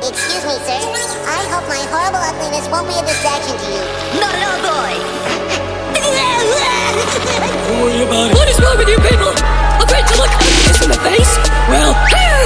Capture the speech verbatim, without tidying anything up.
Excuse me, sir. I hope my horrible ugliness won't be a distraction to you. Not at all, boy. Don't worry about it. What is wrong with you people? Afraid to look ugliness in the face? Well, here!